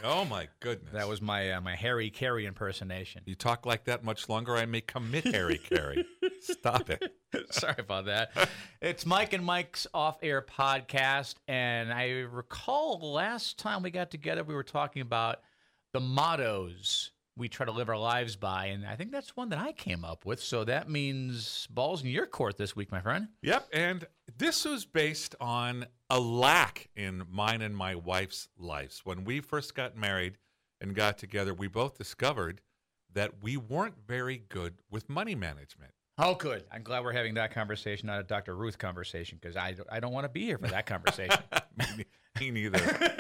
Oh, my goodness. That was my my Harry Carey impersonation. You talk like that much longer, I may commit Harry Carey. Stop it. Sorry about that. It's Mike and Mike's Off-Air Podcast, and I recall last time we got together, we were talking about the mottos we try to live our lives by, and I think that's one that I came up with, so that means balls in your court this week, my friend. Yep, and this was based on a lack in mine and my wife's lives. When we first got married and got together, we both discovered that we weren't very good with money management. Oh, good. I'm glad we're having that conversation, not a Dr. Ruth conversation, because I don't want to be here for that conversation. Me neither.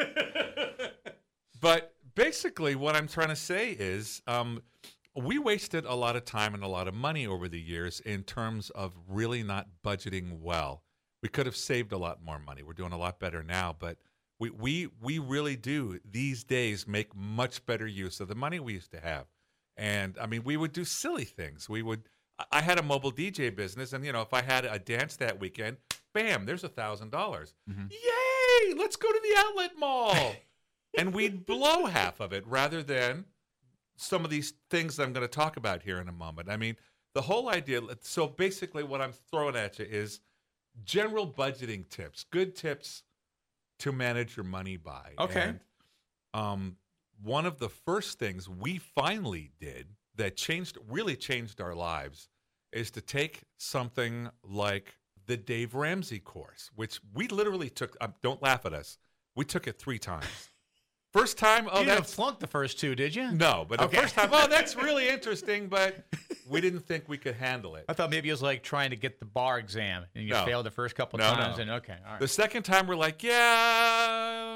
But basically, what I'm trying to say is we wasted a lot of time and a lot of money over the years in terms of really not budgeting well. We could have saved a lot more money. We're doing a lot better now, but we really do these days make much better use of the money we used to have. And, I mean, we would do silly things. I had a mobile DJ business, and, if I had a dance that weekend, bam, there's $1,000. Mm-hmm. Yay! Let's go to the outlet mall. And we'd blow half of it rather than some of these things that I'm going to talk about here in a moment. I mean, the whole idea, so basically what I'm throwing at you is general budgeting tips, good tips to manage your money by. Okay. And one of the first things we finally did that really changed our lives is to take something like the Dave Ramsey course, which we literally took, don't laugh at us, we took it 3 times. First time, you didn't flunk the first 2, did you? No, but the first time, that's really interesting, but we didn't think we could handle it. I thought maybe it was like trying to get the bar exam, and you failed the first couple times, and okay, all right. The second time, we're like, yeah.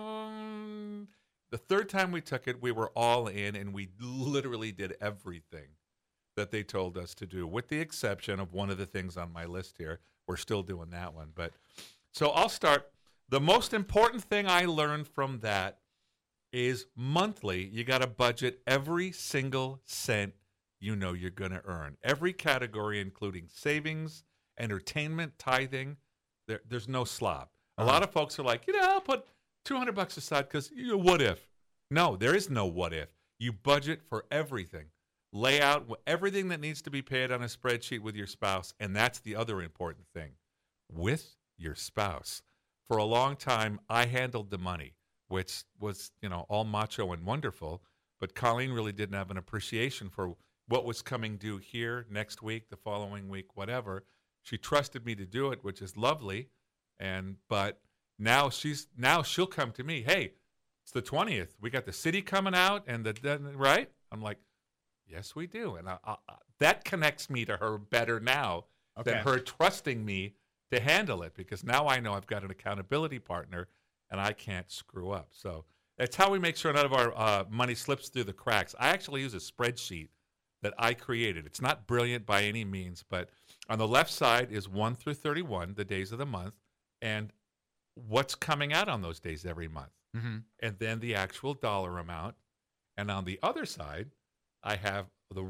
The third time we took it, we were all in, and we literally did everything that they told us to do, with the exception of one of the things on my list here. We're still doing that one. But so I'll start. The most important thing I learned from that is monthly, you got to budget every single cent you're going to earn. Every category, including savings, entertainment, tithing. There's no slop. A lot of folks are like, I'll put $200 aside because what if? No, there is no what if. You budget for everything. Lay out everything that needs to be paid on a spreadsheet with your spouse, and that's the other important thing, with your spouse. For a long time, I handled the money, which was, all macho and wonderful, but Colleen really didn't have an appreciation for what was coming due here next week, the following week, whatever. She trusted me to do it, which is lovely, but now she'll come to me, hey, it's the 20th. We got the city coming out, and right? I'm like, yes, we do. And that connects me to her better now than her trusting me to handle it, because now I know I've got an accountability partner and I can't screw up. So that's how we make sure none of our money slips through the cracks. I actually use a spreadsheet that I created. It's not brilliant by any means, but on the left side is 1 through 31, the days of the month, and what's coming out on those days every month. Mm-hmm. And then the actual dollar amount. And on the other side, I have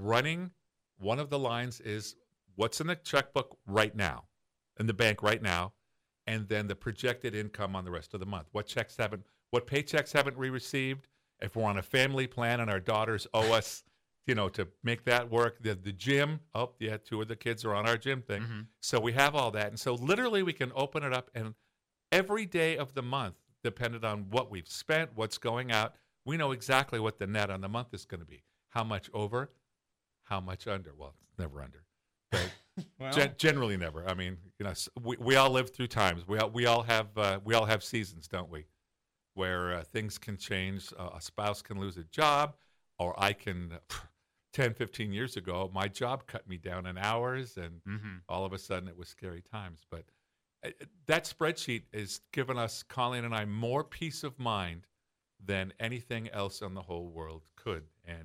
one of the lines is what's in the checkbook right now, in the bank right now, and then the projected income on the rest of the month. What paychecks haven't we received? If we're on a family plan and our daughters owe us, to make that work. The gym, 2 of the kids are on our gym thing. Mm-hmm. So we have all that. And so literally we can open it up, and every day of the month, depending on what we've spent, what's going out, we know exactly what the net on the month is going to be. How much over, how much under. Well, it's never under. But well, generally never. I mean, we all live through times. We all have seasons, don't we? Where things can change. A spouse can lose a job, or I can. 10, 15 years ago, my job cut me down in hours, and all of a sudden it was scary times. But that spreadsheet has given us, Colleen and I, more peace of mind than anything else in the whole world could. And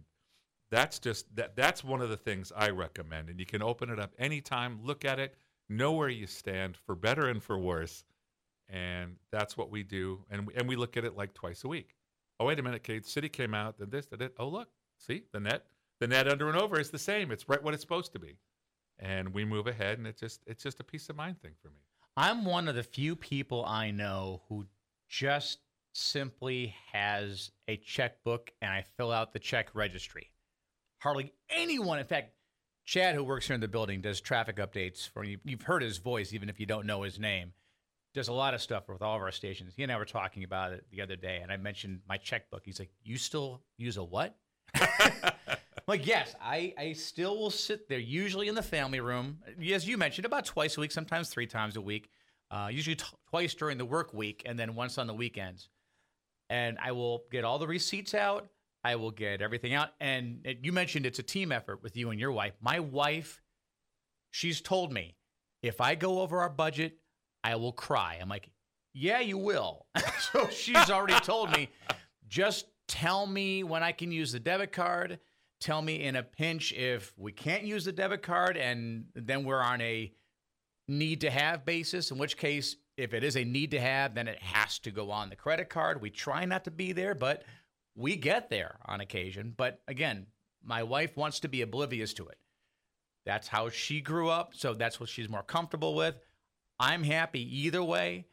that's one of the things I recommend. And you can open it up anytime, look at it, know where you stand, for better and for worse. And that's what we do. And we look at it like twice a week. Oh, wait a minute, Kate, city came out, then this, then that. Oh, look, see, the net under and over is the same. It's right what it's supposed to be. And we move ahead, and it's just a peace of mind thing for me. I'm one of the few people I know who just simply has a checkbook, and I fill out the check registry. Hardly anyone, in fact, Chad, who works here in the building, does traffic updates for you. You've heard his voice, even if you don't know his name. Does a lot of stuff with all of our stations. He and I were talking about it the other day, and I mentioned my checkbook. He's like, "You still use a what?" I'm like, yes, I still will sit there, usually in the family room, as you mentioned, about twice a week, sometimes 3 times a week, usually twice during the work week, and then once on the weekends. And I will get all the receipts out. I will get everything out. And you mentioned it's a team effort with you and your wife. My wife, she's told me, if I go over our budget, I will cry. I'm like, yeah, you will. So she's already told me, just tell me when I can use the debit card. Tell me in a pinch if we can't use the debit card, and then we're on a need-to-have basis, in which case, if it is a need-to-have, then it has to go on the credit card. We try not to be there, but we get there on occasion. But again, my wife wants to be oblivious to it. That's how she grew up, so that's what she's more comfortable with. I'm happy either way.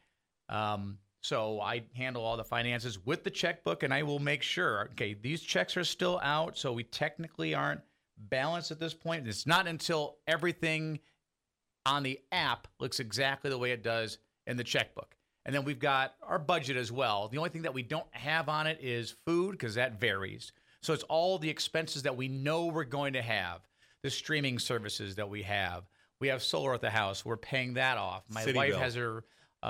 So I handle all the finances with the checkbook, and I will make sure, okay, these checks are still out, so we technically aren't balanced at this point. It's not until everything on the app looks exactly the way it does in the checkbook. And then we've got our budget as well. The only thing that we don't have on it is food, because that varies. So it's all the expenses that we know we're going to have, the streaming services that we have. We have solar at the house. We're paying that off. My City wife bill. has her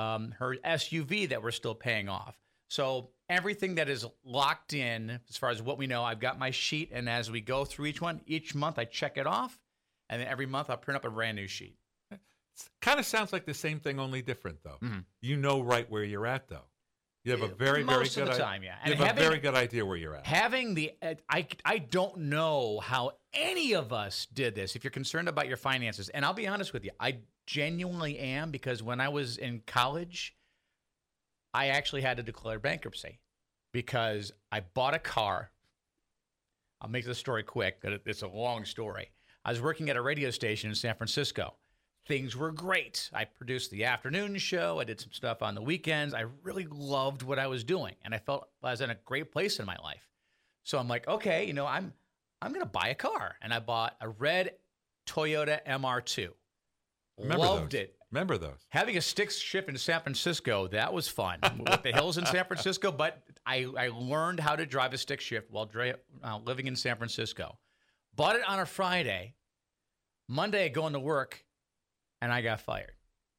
SUV that we're still paying off. So everything that is locked in, as far as what we know, I've got my sheet, and as we go through each one, each month I check it off, and then every month I'll print up a brand new sheet. Kind of sounds like the same thing, only different, though. Mm-hmm. You know right where you're at, though. You have a very, Most very of good the time, yeah. You And have a very good idea where you're at. Having the, I don't know how any of us did this. If you're concerned about your finances, and I'll be honest with you, I genuinely am, because when I was in college, I actually had to declare bankruptcy because I bought a car. I'll make the story quick, but it's a long story. I was working at a radio station in San Francisco. Things were great. I produced the afternoon show. I did some stuff on the weekends. I really loved what I was doing, and I felt I was in a great place in my life. So I'm like, okay, I'm going to buy a car, and I bought a red Toyota MR2. Loved it. Remember those? Having a stick shift in San Francisco, that was fun with the hills in San Francisco. But I learned how to drive a stick shift while living in San Francisco. Bought it on a Friday. Monday, I go into work, and I got fired.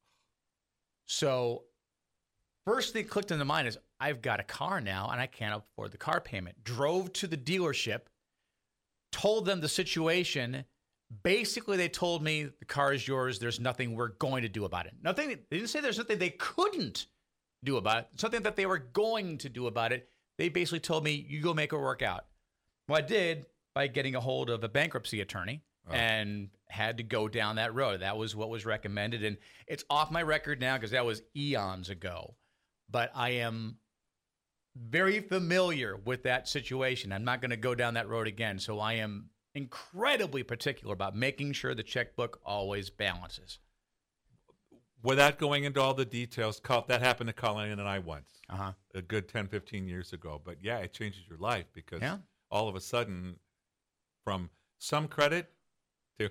So first thing clicked into mind is I've got a car now, and I can't afford the car payment. Drove to the dealership, told them the situation. Basically, they told me the car is yours. There's nothing we're going to do about it. Nothing. They didn't say there's nothing they couldn't do about it. Something that they were going to do about it. They basically told me, you go make it work out. Well, I did by getting a hold of a bankruptcy attorney and had to go down that road. That was what was recommended. And it's off my record now because that was eons ago. But I am very familiar with that situation. I'm not going to go down that road again. So I am incredibly particular about making sure the checkbook always balances. Without going into all the details, that happened to Colleen and I once, Uh-huh. a good 10, 15 years ago. But yeah, it changes your life because Yeah. all of a sudden, from some credit to,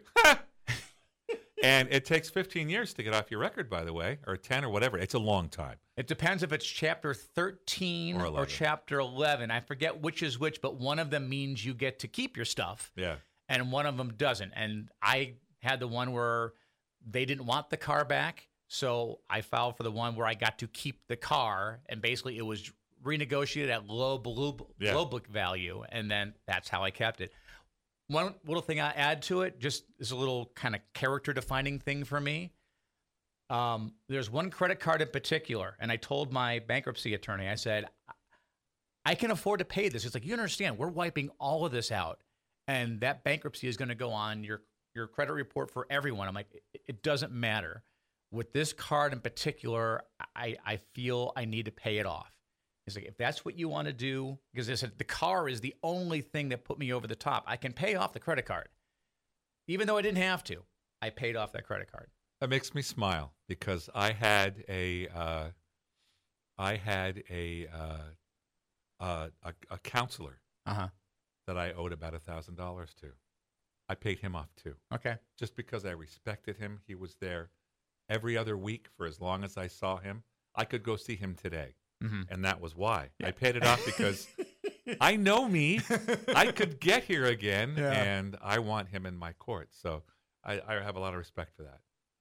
and it takes 15 years to get off your record, by the way, or 10 or whatever. It's a long time. It depends if it's chapter 13 Or or 11. chapter 11. I forget which is which, but one of them means you get to keep your stuff. Yeah. And one of them doesn't. And I had the one where they didn't want the car back, so I filed for the one where I got to keep the car, and basically it was renegotiated at low book value, and then that's how I kept it. One little thing I add to it, just as a little kind of character-defining thing for me, there's one credit card in particular, and I told my bankruptcy attorney, I said, I can afford to pay this. It's like, you understand, we're wiping all of this out. And that bankruptcy is going to go on your credit report for everyone. I'm like, it doesn't matter. With this card in particular, I feel I need to pay it off. He's like, if that's what you want to do, because I said the car is the only thing that put me over the top. I can pay off the credit card. Even though I didn't have to, I paid off that credit card. That makes me smile because I had a a counselor Uh-huh. that I owed about $1,000 to. I paid him off too, Okay. just because I respected him. He was there every other week for as long as I saw him. I could go see him today, and that was why. I paid it off because I know me. I could get here again, and I want him in my court. So I have a lot of respect for that.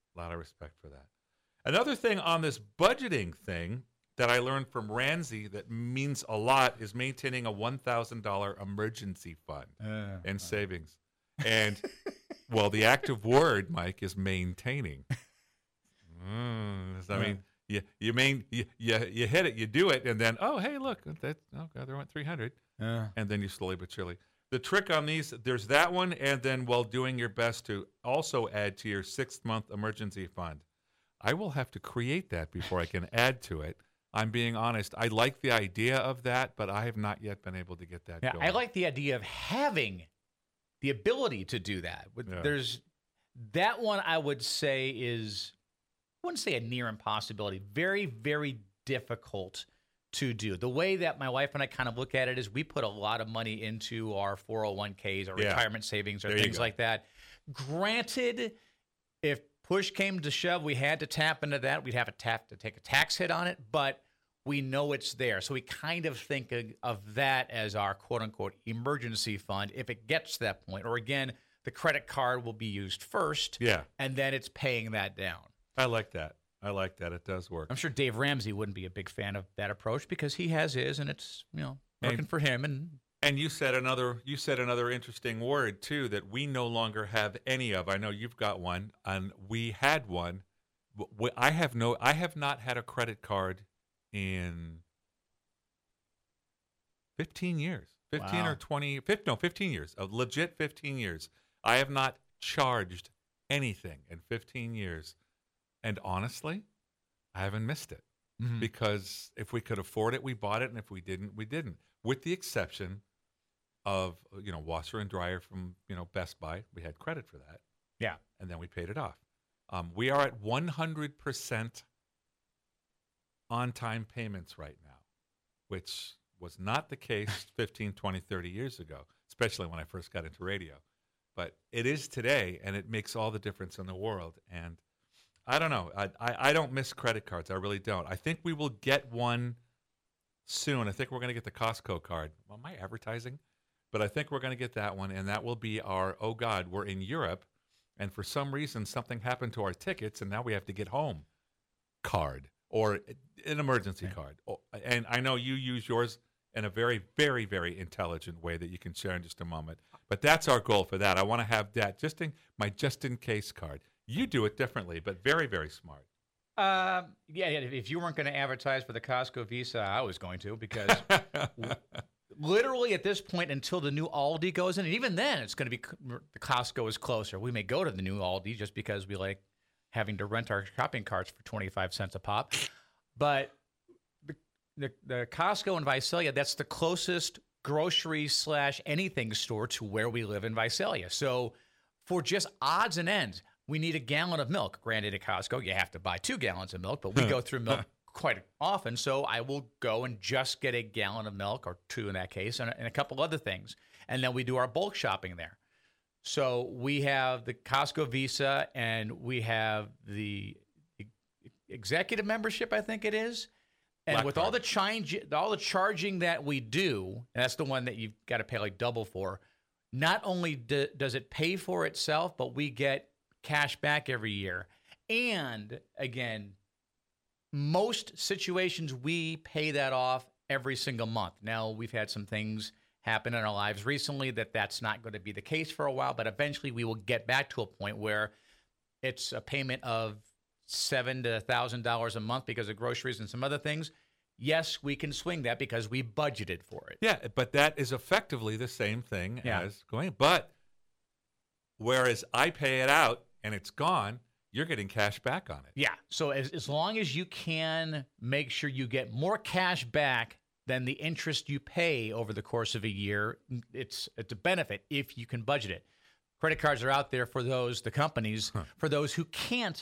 Another thing on this budgeting thing that I learned from Ramsey that means a lot is maintaining a $1,000 emergency fund and savings. And, well, the active word, Mike, is maintaining. I mean, you hit it, you do it, and then, oh, hey, look, God, there went 300. And then you slowly but surely. The trick on these, there's that one, and then while doing your best to also add to your 6-month emergency fund. I will have to create that before I can add to it. I'm being honest. I like the idea of that, but I have not yet been able to get that going. I like the idea of having the ability to do that. There's that one I would say is, I wouldn't say a near impossibility, very, very difficult to do. The way that my wife and I kind of look at it is we put a lot of money into our 401ks or retirement savings or things like that. Granted, if push came to shove, we had to tap into that. We'd have to take a tax hit on it, but we know it's there. So we kind of think of that as our quote-unquote emergency fund if it gets to that point. Or again, the credit card will be used first, and then it's paying that down. I like that. It does work. I'm sure Dave Ramsey wouldn't be a big fan of that approach because he has his, and it's working for him. And you said another interesting word too that we no longer have any of. I know you've got one, and we had one. I have not had a credit card in 15 years. 15 or 20, 15 years. A legit 15 years. I have not charged anything in 15 years. And honestly, I haven't missed it. Because if we could afford it, we bought it, and if we didn't, we didn't. With the exception of, washer and dryer from, Best Buy. We had credit for that. Yeah. And then we paid it off. We are at 100% on-time payments right now, which was not the case 15, 20, 30 years ago, especially when I first got into radio. But it is today, and it makes all the difference in the world. And I don't know. I don't miss credit cards. I really don't. I think we will get one soon. I think we're going to get the Costco card. Well, am I advertising? But I think we're going to get that one, and that will be our, oh, God, we're in Europe, and for some reason something happened to our tickets, and now we have to get home card or an emergency card. And I know you use yours in a very, very, very intelligent way that you can share in just a moment. But that's our goal for that. I want to have that my just-in-case card. You do it differently, but very, very smart. If you weren't going to advertise for the Costco Visa, I was going to, because literally at this point until the new Aldi goes in, and even then it's going to be the Costco is closer. We may go to the new Aldi just because we like having to rent our shopping carts for 25 cents a pop. But the Costco in Visalia, that's the closest grocery / anything store to where we live in Visalia. So for just odds and ends, we need a gallon of milk. Granted, at Costco, you have to buy 2 gallons of milk, but we go through milk quite often. So I will go and just get a gallon of milk, or 2 in that case, and a couple other things. And then we do our bulk shopping there. So we have the Costco Visa, and we have the executive membership, I think it is. And Black with card. all the charging that we do, and that's the one that you've got to pay like double for, not only does it pay for itself, but we get cash back every year. And again, most situations we pay that off every single month. Now, we've had some things happen in our lives recently that's not going to be the case for a while, but eventually we will get back to a point where it's a payment of $700 to $1,000 a month because of groceries and some other things. Yes, we can swing that because we budgeted for it. Yeah, but that is effectively the same thing as going. But whereas I pay it out and it's gone, you're getting cash back on it. Yeah. So as long as you can make sure you get more cash back than the interest you pay over the course of a year, it's a benefit if you can budget it. Credit cards are out there for the companies, for those who can't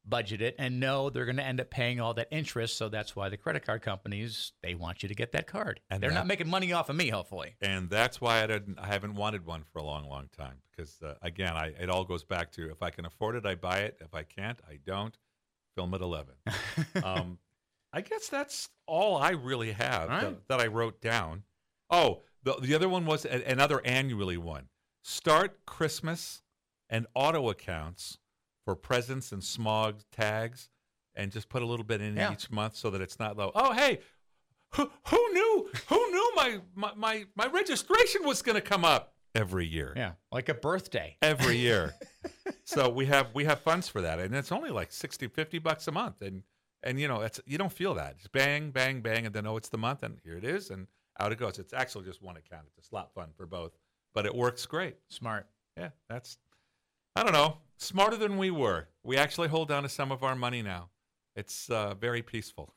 budget it and know they're going to end up paying all that interest. So that's why the credit card companies, they want you to get that card. And they're not making money off of me, hopefully. And that's why I haven't wanted one for a long, long time. Because, again, it all goes back to if I can afford it, I buy it. If I can't, I don't. Film at 11. I guess that's all I really have that I wrote down. Oh, the other one was another annually one. Start Christmas and auto accounts for presents and smog tags, and just put a little bit in each month so that it's not low. Oh, hey, who knew? Who knew my registration was going to come up every year? Yeah, like a birthday. Every year. So we have funds for that, and it's only like $50 a month, and you know you don't feel that. It's bang, bang, bang, and then it's the month, and here it is, and out it goes. It's actually just one account. It's a slot fund for both, but it works great. Smart. Yeah, I don't know, smarter than we were. We actually hold on to some of our money now. It's very peaceful.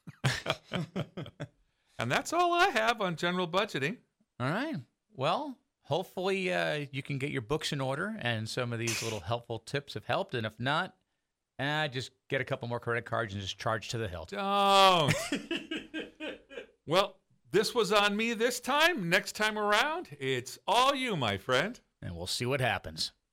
And that's all I have on general budgeting. All right. Well, hopefully you can get your books in order and some of these little helpful tips have helped. And if not, just get a couple more credit cards and just charge to the hilt. Don't. Well, this was on me this time. Next time around, it's all you, my friend. And we'll see what happens.